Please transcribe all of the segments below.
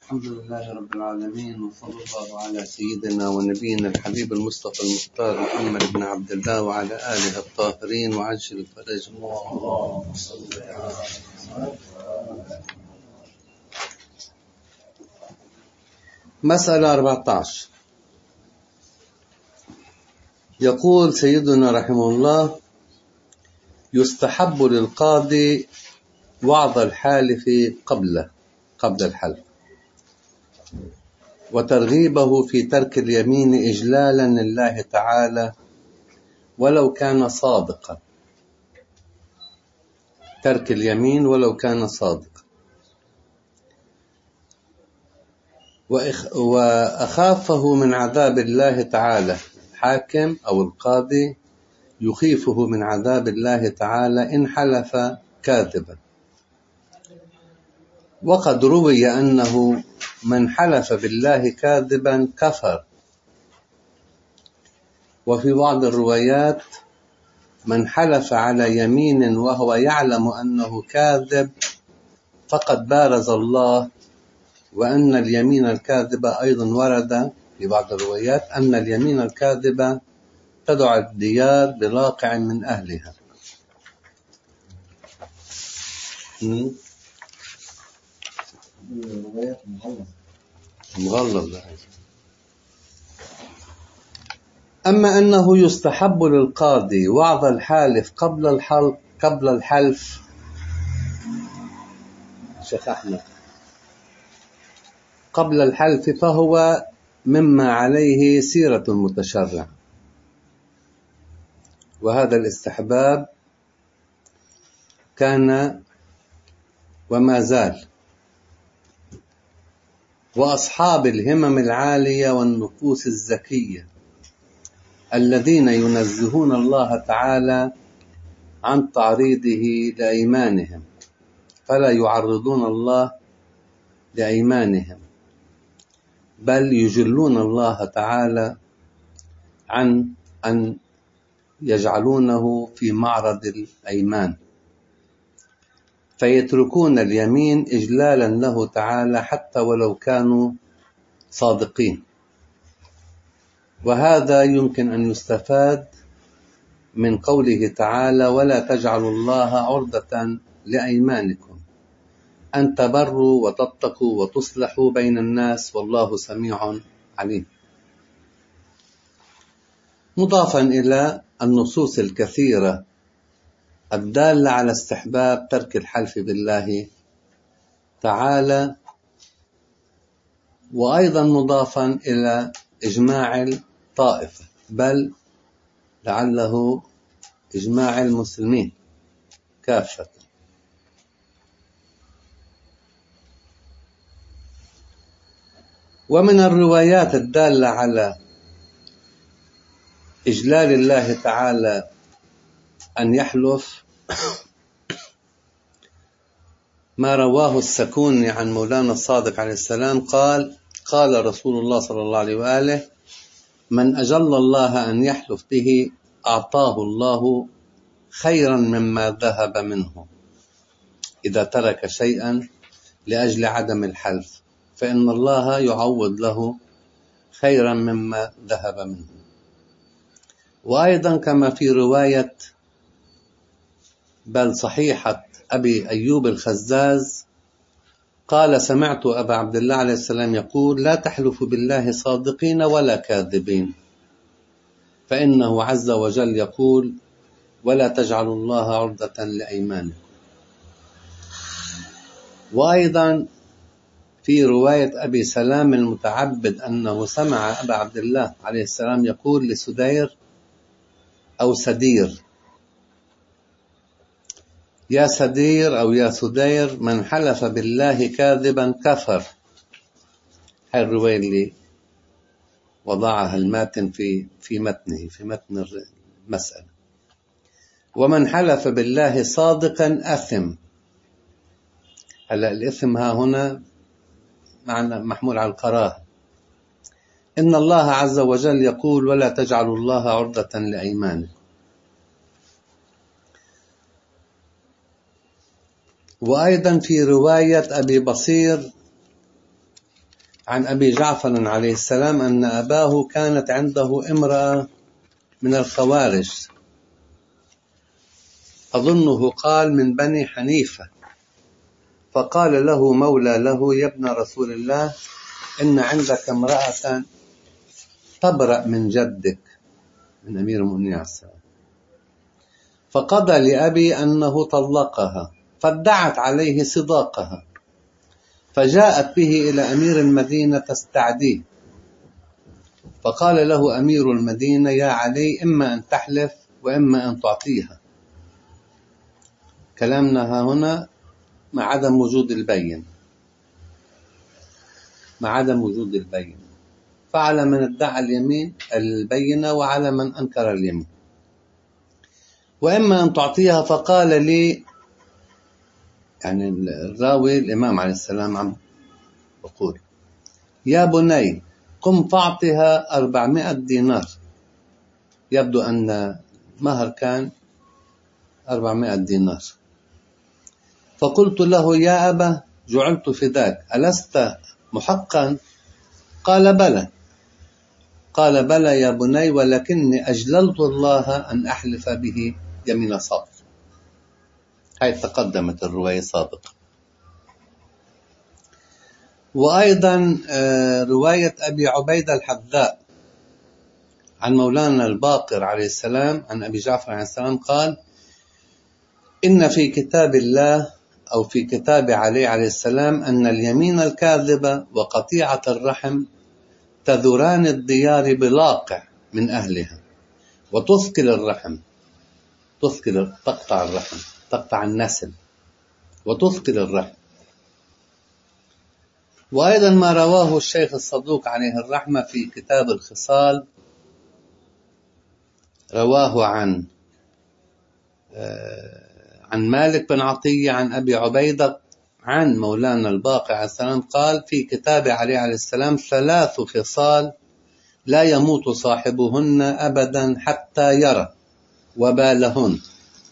الحمد لله رب العالمين، وصلى الله على سيدنا ونبينا الحبيب المصطفى المختار محمد بن عبد الله وعلى آله الطاهرين وعجل فرجهم. مسألة 14. يقول سيدنا رحمه الله: يستحب للقاضي وعظ الحالف قبل الحلف، وترغيبه في ترك اليمين إجلالا لله تعالى ولو كان صادقا. ترك اليمين ولو كان صادقا. وأخافه من عذاب الله تعالى. الحاكم أو القاضي يخيفه من عذاب الله تعالى إن حلف كاذبا. وقد روي أنه من حلف بالله كاذبا كفر. وفي بعض الروايات: من حلف على يمين وهو يعلم أنه كاذب فقد بارز الله. وأن اليمين الكاذبة أيضا ورد في بعض الروايات أن اليمين الكاذبة تدع الديار بواقع من أهلها. مغلظ. أما أنه يستحب للقاضي وعظ الحالف قبل الحلف، شيخ أحمد، قبل الحلف، فهو مما عليه سيرة المتشرع، وهذا الاستحباب كان وما زال. وأصحاب الهمم العالية والنفوس الزكية الذين ينزهون الله تعالى عن تعريضه لأيمانهم، فلا يعرضون الله لأيمانهم، بل يجلون الله تعالى عن أن يجعلونه في معرض الأيمان، فيتركون اليمين إجلالا له تعالى حتى ولو كانوا صادقين. وهذا يمكن أن يستفاد من قوله تعالى: ولا تجعلوا الله عرضة لأيمانكم أن تبروا وتتقوا وتصلحوا بين الناس والله سميع عليم، مضافا إلى النصوص الكثيرة الدالة على استحباب ترك الحلف بالله تعالى، وأيضا مضافا إلى إجماع الطائفة، بل لعله إجماع المسلمين كافة. ومن الروايات الدالة على إجلال الله تعالى أن يحلف ما رواه السكوني عن مولانا الصادق عليه السلام قال رسول الله صلى الله عليه وآله: من أجل الله أن يحلف به أعطاه الله خيرا مما ذهب منه إذا ترك شيئا لأجل عدم الحلف، فإن الله يعوض له خيرا مما ذهب منه. وأيضا كما في رواية بل صحيحة أبي أيوب الخزاز قال: سمعت أبا عبد الله عليه السلام يقول: لا تحلفوا بالله صادقين ولا كاذبين، فإنه عز وجل يقول: ولا تجعلوا الله عرضة لأيمانكم. وأيضا في رواية أبي سلام المتعبد أنه سمع أبا عبد الله عليه السلام يقول لسدير أو سدير: يا سدير أو يا سدير، من حلف بالله كاذبا كفر. هذه الرواية اللي وضعها الماتن في متنه، في متن المسألة. ومن حلف بالله صادقا أثم. هلا الإثم ها هنا معنى محمول على الكراهة. إن الله عز وجل يقول: ولا تجعلوا الله عرضة لأيمانكم. وأيضا في رواية أبي بصير عن أبي جعفر عليه السلام أن أباه كانت عنده امرأة من الخوارج، أظنه قال من بني حنيفة، فقال له مولى له: يا ابن رسول الله، إن عندك امرأة تبرأ من جدك، من أمير المؤمنين عليه السلام. فقضى لأبي أنه طلقها، فادعت عليه صداقها، فجاءت به إلى أمير المدينة تستعديه، فقال له أمير المدينة: يا علي، إما أن تحلف وإما أن تعطيها. كلامنا هنا مع عدم وجود البين، مع عدم وجود البين، فعلى من ادعى اليمين البينة وعلى من أنكر اليمين. وإما أن تعطيها، فقال لي، يعني الراوي الإمام عليه السلام عم يقول: يا بني، قم فاعطها 400 دينار. يبدو أن مهر كان 400 دينار. فقلت له: يا أبا، جعلت فداك، ألست محقا؟ قال: بلى. قال: بلى يا بني، ولكني أجللت الله أن أحلف به يمين صادق. هاي تقدمت الرواية سابقا. وأيضا رواية أبي عبيدة الحذاء عن مولانا الباقر عليه السلام عن أبي جعفر عليه السلام قال: إن في كتاب الله أو في كتاب علي عليه السلام أن اليمين الكاذبة وقطيعة الرحم تذران الديار بلاقع من أهلها، وتثقل الرحم، تقطع الرحم، تقطع النسل وتثقل الرحم. وأيضا ما رواه الشيخ الصدوق عليه الرحمة في كتاب الخصال، رواه عن مالك بن عطية عن أبي عبيدة عن مولانا الباقر عليه السلام قال: في كتاب علي عليه السلام 3 خصال لا يموت صاحبهن أبدا حتى يرى وبالهن.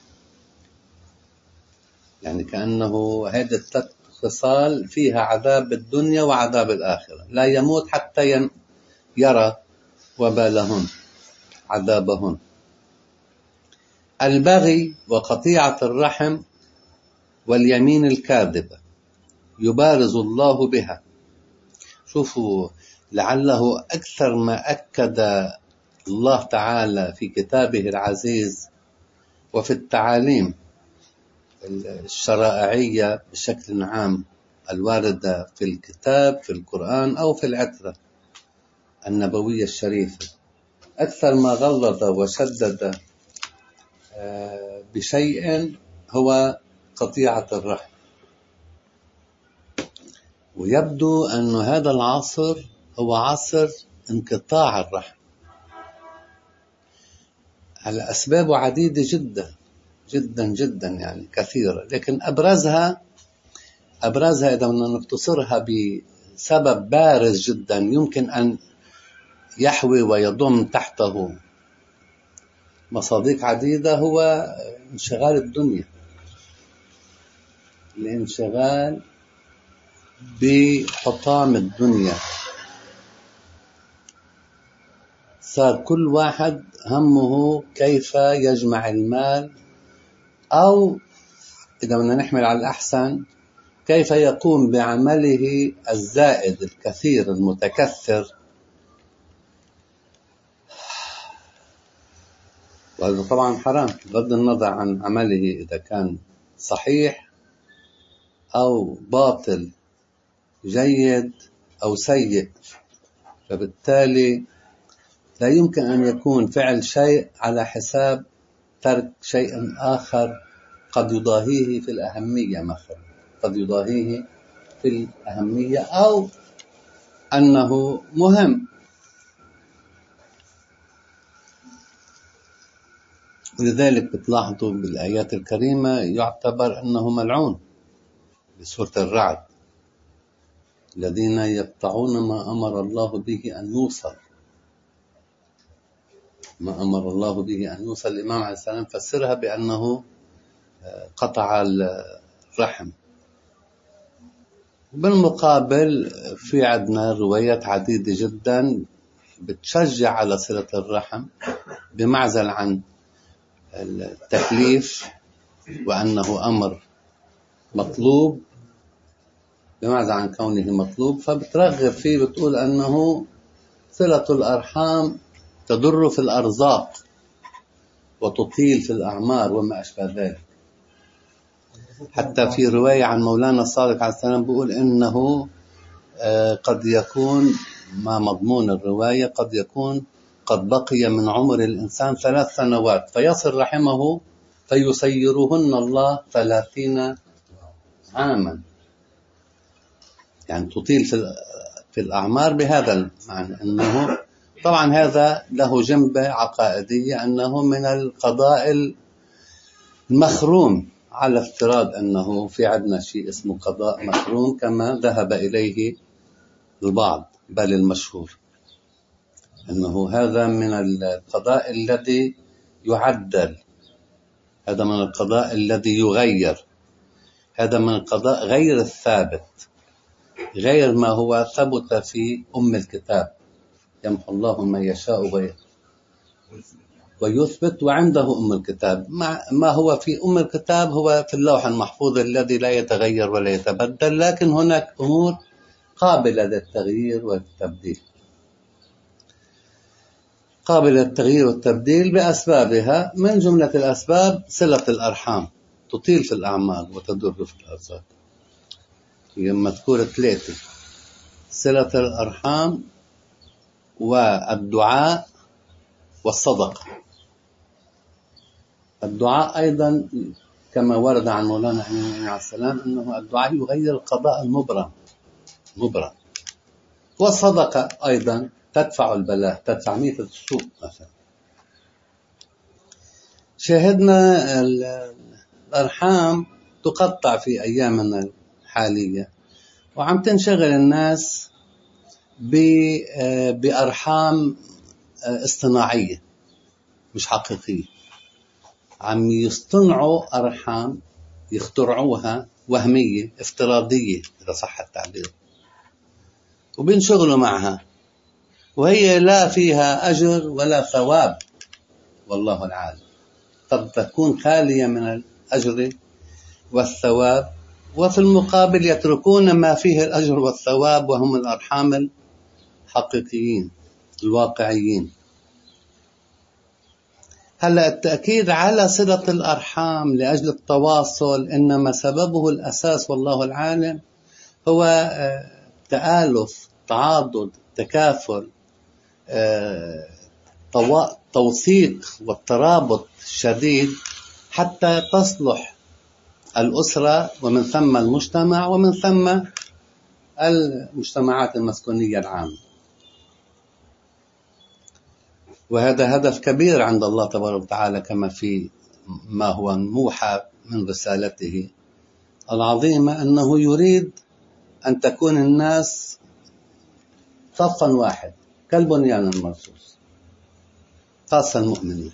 يعني كأنه هذه ال3 خصال فيها عذاب الدنيا وعذاب الآخرة، لا يموت حتى يرى وبالهن، عذابهن. البغي وقطيعة الرحم واليمين الكاذبة يبارز الله بها. شوفوا، لعله أكثر ما أكد الله تعالى في كتابه العزيز وفي التعاليم الشرائعية بشكل عام الواردة في الكتاب، في القرآن أو في العترة النبوية الشريفة، أكثر ما غلظ وشدد بشيء هو قطيعة الرحم. ويبدو أن هذا العصر هو عصر انقطاع الرحم على أسباب عديدة جدا جدا جدا، يعني كثيرة، لكن أبرزها إذا بدنا نختصرها بسبب بارز جدا يمكن أن يحوي ويضم تحته مصادق عديدة، هو انشغال الدنيا، الانشغال بحطام الدنيا. صار كل واحد همه كيف يجمع المال، أو إذا بدنا نحمل على الأحسن كيف يقوم بعمله الزائد الكثير المتكثر. وهذا طبعا حرام بغض النظر عن عمله إذا كان صحيح أو باطل، جيد أو سيء. فبالتالي لا يمكن أن يكون فعل شيء على حساب ترك شيء آخر قد يضاهيه في الأهمية، مثلا قد يضاهيه في الأهمية أو أنه مهم. ولذلك بتلاحظوا بالآيات الكريمة يعتبر أنه ملعون بسورة الرعد: الذين يقطعون ما أمر الله به أن يوصل. ما أمر الله به أن يوصل، الإمام عليه السلام فسرها بأنه قطع الرحم. بالمقابل في عندنا روايات عديدة جدا بتشجع على صلة الرحم بمعزل عن التكليف وأنه أمر مطلوب، بمعزل عن كونه مطلوب، فبترغب فيه، بتقول أنه صلة الأرحام تضر في الأرزاق وتطيل في الأعمار وما أشبه ذلك. حتى في رواية عن مولانا الصادق عليه السلام بيقول إنه قد يكون، ما مضمون الرواية، قد يكون قد بقي من عمر الإنسان 3 سنوات فيصل رحمه فيسيرهن الله 30 عاما، يعني تطيل في الأعمار بهذا المعنى. أنه طبعا هذا له جنبة عقائدية، أنه من القضاء المخروم، على افتراض أنه في عندنا شيء اسمه قضاء مخروم كما ذهب إليه البعض، بل المشهور أنه هذا من القضاء الذي يعدل، هذا من القضاء الذي يغير، هذا من القضاء غير الثابت، غير ما هو ثبت في أم الكتاب، يمحو الله ما يشاء ويثبت، وعنده أم الكتاب. ما هو في أم الكتاب هو في اللوح المحفوظ الذي لا يتغير ولا يتبدل، لكن هناك أمور قابلة للتغيير والتبديل، قابلة للتغيير والتبديل بأسبابها. من جملة الأسباب صلة الأرحام، تطيل في الأعمار وتضر في الأرزاق. هي مذكورة 3: صلة الأرحام والدعاء والصدقة. الدعاء أيضا كما ورد عن مولانا عليه السلام أنه الدعاء يغير القضاء المبرم، والصدقة أيضا تدفع البلاء، تدفع ميتة السوء مثلا. شاهدنا الأرحام تقطع في أيامنا الحالية، وعم تنشغل الناس بأرحام اصطناعية مش حقيقية، عم يصطنعوا أرحام، يخترعوها وهمية افتراضية إذا صح التعبير، وبينشغلوا معها، وهي لا فيها أجر ولا ثواب والله العالم، قد تكون خالية من الأجر والثواب، وفي المقابل يتركون ما فيه الأجر والثواب وهم الأرحام الحقيقيين الواقعيين. هلأ التأكيد على صلة الأرحام لأجل التواصل إنما سببه الأساس والله العالم هو تآلف، تعاضد، تكافل، توثيق والترابط الشديد حتى تصلح الأسرة ومن ثم المجتمع ومن ثم المجتمعات المسكونية العامة. وهذا هدف كبير عند الله تبارك وتعالى، كما في ما هو موحى من رسالته العظيمة، أنه يريد أن تكون الناس صفا واحد كالبنيان المرصوص، خاصة المؤمنين،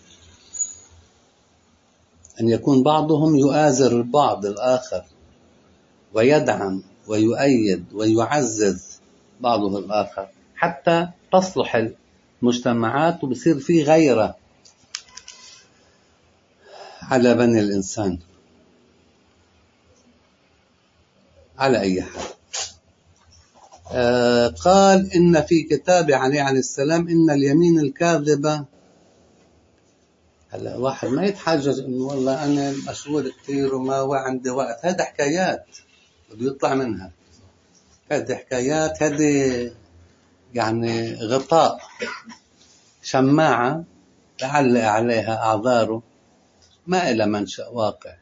أن يكون بعضهم يؤازر البعض الآخر ويدعم ويؤيد ويعزز بعضه الآخر حتى تصلح المجتمعات وبصير في غيرة على بني الإنسان. على أي حال، قال إن في كتاب عليه السلام إن اليمين الكاذبة. هلا واحد ما يتحجج إنه والله أنا مشغول كثير وما عندي وقت، هذا حكايات بده يطلع منها، هذه حكايات، هذه يعني غطاء، شماعة تعلق عليها أعذاره، ما إلى منشأ واقع،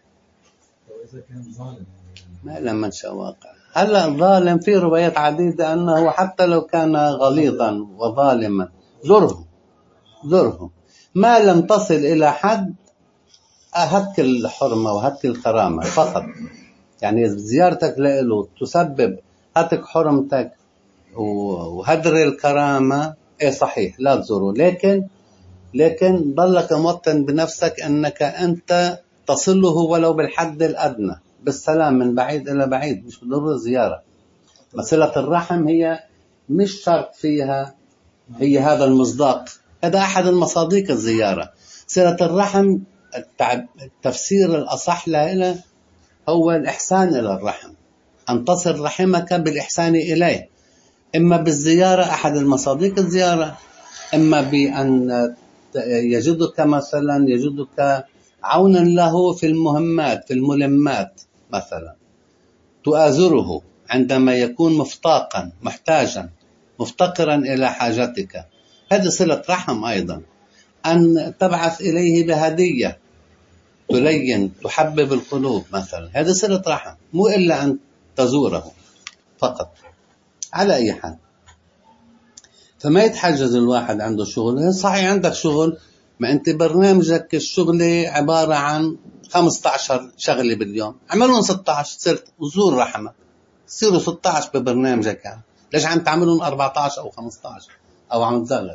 ما إلى منشأ واقع. هلأ الظالم في روايات عديدة أنه حتى لو كان غليظا وظالما زره ما لم تصل إلى حد هتك الحرمة وهتك الكرامة فقط، يعني زيارتك له تسبب هتك حرمتك وهدر الكرامة، إيه صحيح لا تزوره، لكن ضلك موطن بنفسك أنك أنت تصله ولو بالحد الأدنى بالسلام من بعيد إلى بعيد، مش بالضرورة زيارة. صلة الرحم هي مش شرط فيها هي هذا المصداق، هذا أحد المصادق الزيارة. صلة الرحم التفسير الأصح لها هو الإحسان إلى الرحم، أن تصل رحمك بالإحسان إليه، إما بالزيارة أحد المصادق الزيارة، إما بأن يجدك مثلا يجدك عونا له في المهمات في الملمات، مثلا تؤازره عندما يكون مفتاقا محتاجا مفتقرا إلى حاجتك، هذه صلة رحم. أيضا أن تبعث إليه بهدية تلين تحبب القلوب مثلا، هذه صلة رحم، مو إلا أن تزوره فقط. على أي حال، فما يتحجز الواحد عنده شغل. صحيح عندك شغل، ما أنت برنامجك الشغلي عبارة عن 15 شغلة باليوم، عملهم 16 صرت وزور رحمة، صيروا 16 ببرنامجك يعني. ليش عم تعملهم 14 أو 15 أو عم تزغل؟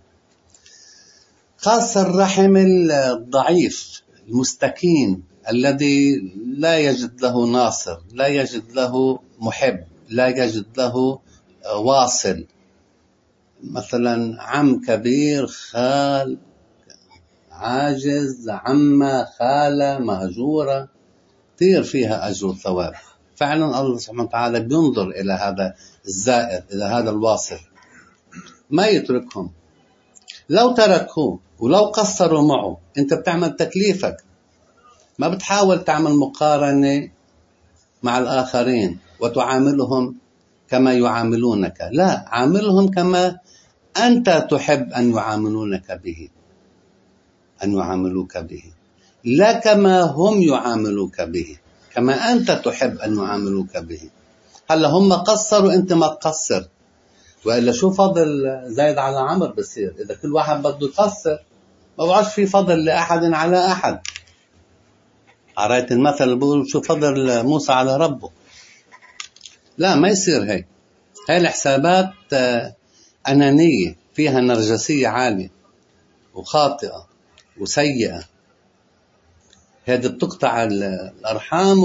خاصة الرحم الضعيف المستكين الذي لا يجد له ناصر، لا يجد له محب، لا يجد له واصل، مثلا عم كبير، خال عاجز، عمة، خالة مهجورة، كثير فيها أجر وثواب. فعلا الله سبحانه وتعالى بينظر إلى هذا الزائر، إلى هذا الواصل، ما يتركهم. لو تركوه ولو قصروا معه، أنت بتعمل تكليفك، ما بتحاول تعمل مقارنة مع الآخرين وتعاملهم كما يعاملونك، لا، عاملهم كما أنت تحب أن يعاملونك به، أن يعاملوك به، لا كما هم يعاملوك به، كما أنت تحب أن يعاملوك به. هلا هم قصروا، أنت ما تقصر، وإلا شو فضل زايد على عمر بصير؟ إذا كل واحد بده يقصر ما بعرفش في فضل لأحد على أحد. عرأيت المثل بيقول شو فضل موسى على ربه؟ لا، ما يصير هيك. هاي الحسابات أنانية، فيها نرجسية عالية وخاطئة وسيئة. هذه بتقطع الأرحام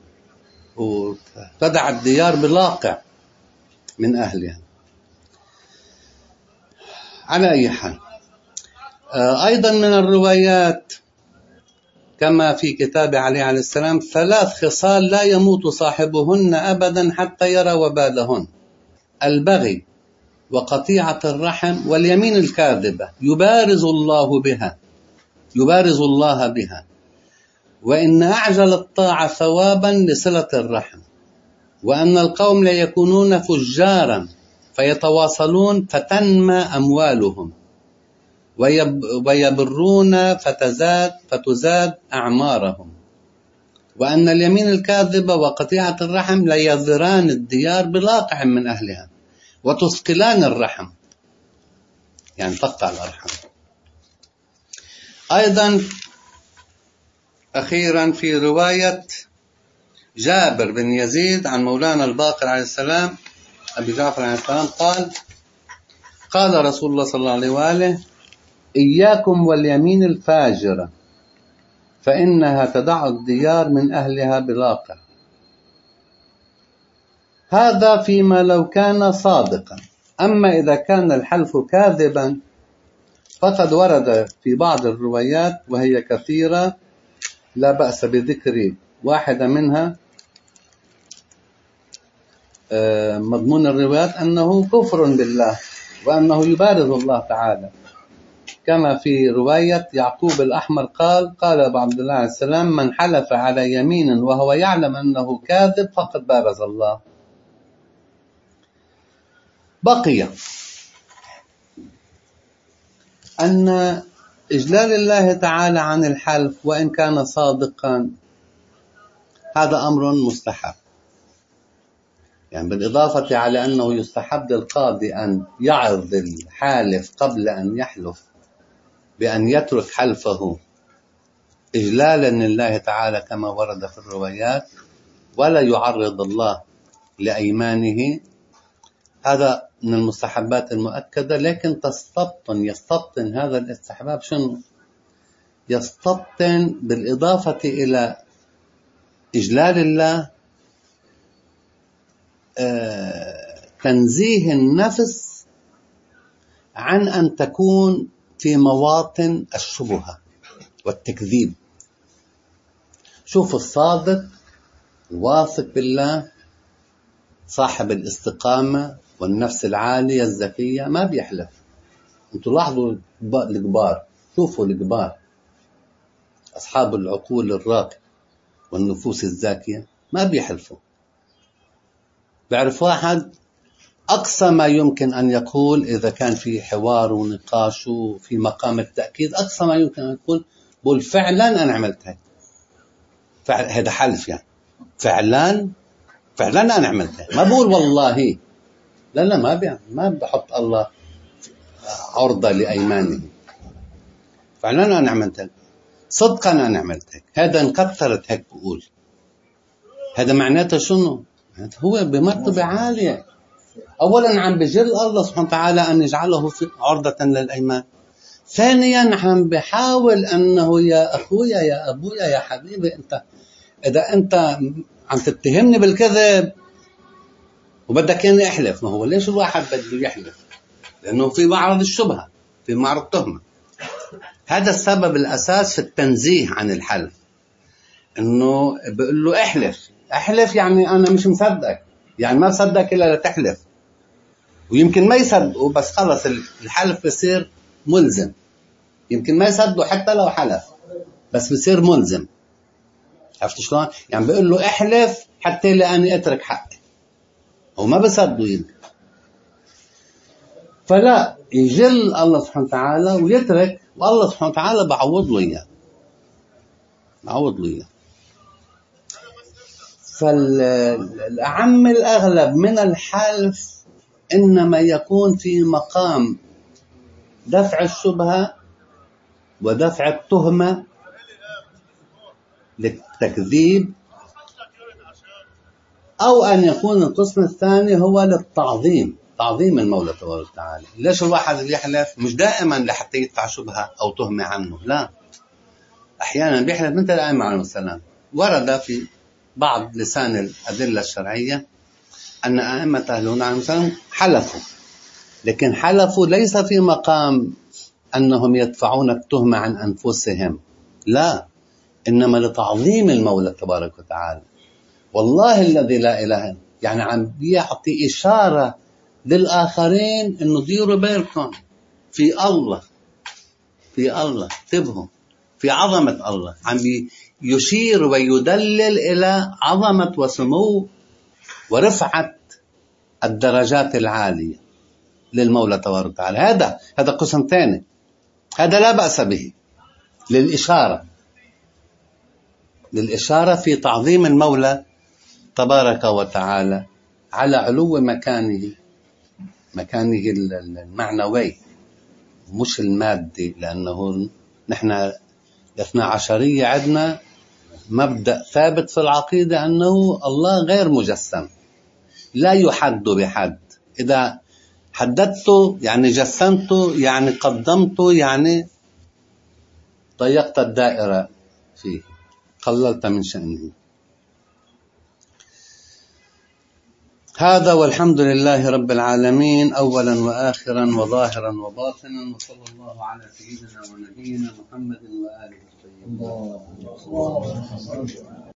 وتدع الديار بلاقع من أهلها. على أي حال، أيضا من الروايات كما في كتاب علي عليه السلام 3 خصال لا يموت صاحبهن أبدا حتى يرى وبالهن: البغي، وقطيعة الرحم، واليمين الكاذبة، يبارز الله بها، وإن أعجل الطاعة ثوابا لصلة الرحم، وأن القوم لا يكونون فجارا فيتواصلون فتنمى أموالهم، ويبرون فتزاد أعمارهم، وأن اليمين الكاذبة وقطيعة الرحم لا يضران الديار بلاقع من أهلها وتثقلان الرحم، يعني تقطع الأرحام. أيضا أخيرا في رواية جابر بن يزيد عن مولانا الباقر عليه السلام، أبي جعفر عليه السلام، قال رسول الله صلى الله عليه وآله: إياكم واليمين الفاجرة، فإنها تدع الديار من أهلها بلاقع. هذا فيما لو كان صادقا، أما إذا كان الحلف كاذبا فقد ورد في بعض الروايات، وهي كثيرة لا بأس بذكر واحدة منها، مضمون الروايات أنه كفر بالله وأنه يبارز الله تعالى، كما في رواية يعقوب الأحمر قال أبو عبد الله عليه السلام: من حلف على يمين وهو يعلم أنه كاذب فقد بارز الله. بقي أن إجلال الله تعالى عن الحلف وإن كان صادقا هذا أمر مستحب، يعني بالإضافة على أنه يستحب للقاضي أن يعظ الحالف قبل أن يحلف بأن يترك حلفه إجلالا لله تعالى كما ورد في الروايات، ولا يعرض الله لأيمانه. هذا من المستحبات المؤكدة، لكن يستبطن هذا الاستحباب شنو؟ يستبطن بالإضافة إلى إجلال الله تنزيه النفس عن أن تكون في مواطن الشبهة والتكذيب. شوف الصادق الواثق بالله صاحب الاستقامة والنفس العالية الذكية ما بيحلف. انتوا لاحظوا الكبار، شوفوا الكبار أصحاب العقول الراقية والنفوس الزاكية ما بيحلفوا. بعرف واحد أقصى ما يمكن أن يقول إذا كان في حوار ونقاش وفي مقام التأكيد، أقصى ما يمكن أن يقول بقول فعلا أنا عملت هيك. هذا حلف يعني، فعلا أنا عملت هيك، ما بقول والله. لا ما بحط الله عرضة لأيمانه. فعلا أنا عملت هيك، صدقا أنا عملت هيك، هذا انكثرت هيك بقول. هذا معناته شنو؟ هو بمرتبة عالية. أولا عم بجل الله سبحانه وتعالى أن يجعله في عرضة للأيمان. ثانيا عم بحاول أنه يا أخويا يا أبويا يا حبيبي، إذا أنت عم تتهمني بالكذب وبدك إني أحلف، ما هو ليش الواحد بده يحلف؟ لأنه في معرض الشبهة، في معرض تهمة. هذا السبب الأساس في التنزيه عن الحلف، إنه بقول له احلف يعني أنا مش مصدق، يعني ما بصدق إلا لتحلف. ويمكن ما يصدقوا، بس خلص الحلف بصير ملزم. يمكن ما يصدقوا حتى لو حلف، بس بصير ملزم. عرفت شلون؟ يعني بقول له احلف حتى لأني أترك حقي، هو ما بصدقوا يمكن. فلا يجل الله سبحانه وتعالى ويترك، والله سبحانه وتعالى بعوض له إياه. فالأعم الأغلب من الحلف إنما يكون في مقام دفع الشبهة ودفع التهمة للتكذيب، أو أن يكون القسم الثاني هو للتعظيم، تعظيم المولى تبارك وتعالى. ليش الواحد اللي يحلف؟ مش دائما لحتى يدفع شبهة أو تهمة عنه، لا، أحيانا بيحلف مثل الأئمة عليهم السلام. ورد في بعض لسان الأدلة الشرعية أن أئمة أهل عليهم السلام حلفوا، لكن حلفوا ليس في مقام أنهم يدفعون التهمة عن أنفسهم، لا، إنما لتعظيم المولى تبارك وتعالى. والله الذي لا إله إلا، يعني عم بيعطي إشارة للآخرين إنه ديروا بالكم في الله، انتبهوا في عظمة الله. عم يشير ويدلل إلى عظمة وسمو ورفعة الدرجات العالية للمولى تبارك وتعالى. هذا قسم ثاني، هذا لا بأس به، للإشارة في تعظيم المولى تبارك وتعالى على علو مكانه المعنوي مش المادي. لأنه نحن الاثنى عشرية عندنا مبدأ ثابت في العقيدة أنه الله غير مجسم، لا يحد بحد. إذا حددته يعني جسمته، يعني قدمته، يعني ضيقت الدائرة فيه، قللت من شأنه. هذا والحمد لله رب العالمين، أولا وآخرا وظاهرا وباطنا، وصلى الله على سيدنا ونبينا محمد وآله الطيبين.